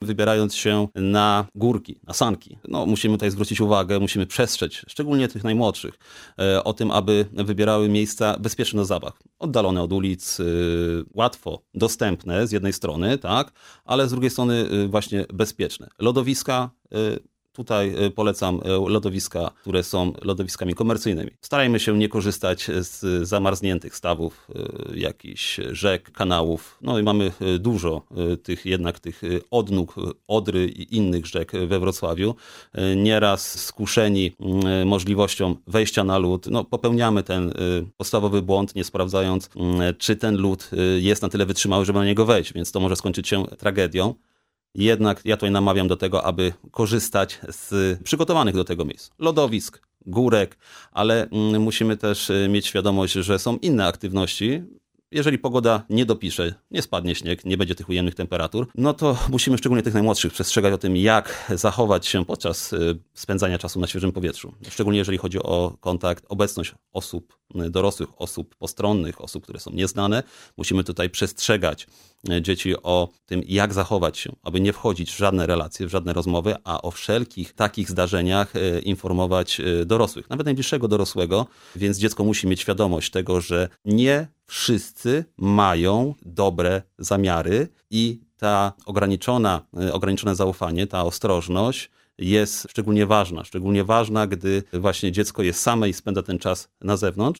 wybierając się na górki, na sanki. No, musimy tutaj zwrócić uwagę, musimy przestrzec, szczególnie tych najmłodszych, o tym, aby wybierały miejsca bezpieczne do zabaw. Oddalone od ulic, łatwo dostępne z jednej strony, tak, ale z drugiej strony właśnie bezpieczne. Lodowiska, tutaj polecam lodowiska, które są lodowiskami komercyjnymi. Starajmy się nie korzystać z zamarzniętych stawów, jakichś rzek, kanałów. No i mamy dużo tych odnóg, Odry i innych rzek we Wrocławiu. Nieraz skuszeni możliwością wejścia na lód, no popełniamy ten podstawowy błąd, nie sprawdzając, czy ten lód jest na tyle wytrzymały, żeby na niego wejść, więc to może skończyć się tragedią. Jednak ja tutaj namawiam do tego, aby korzystać z przygotowanych do tego miejsc. Lodowisk, górek, ale musimy też mieć świadomość, że są inne aktywności. Jeżeli pogoda nie dopisze, nie spadnie śnieg, nie będzie tych ujemnych temperatur, no to musimy szczególnie tych najmłodszych przestrzegać o tym, jak zachować się podczas spędzania czasu na świeżym powietrzu. Szczególnie jeżeli chodzi o kontakt, obecność osób dorosłych, osób postronnych, osób, które są nieznane. Musimy tutaj przestrzegać dzieci o tym, jak zachować się, aby nie wchodzić w żadne relacje, w żadne rozmowy, a o wszelkich takich zdarzeniach informować dorosłych, nawet najbliższego dorosłego, więc dziecko musi mieć świadomość tego, że nie wszyscy mają dobre zamiary i ta ograniczone zaufanie, ta ostrożność jest szczególnie ważna, gdy właśnie dziecko jest same i spędza ten czas na zewnątrz.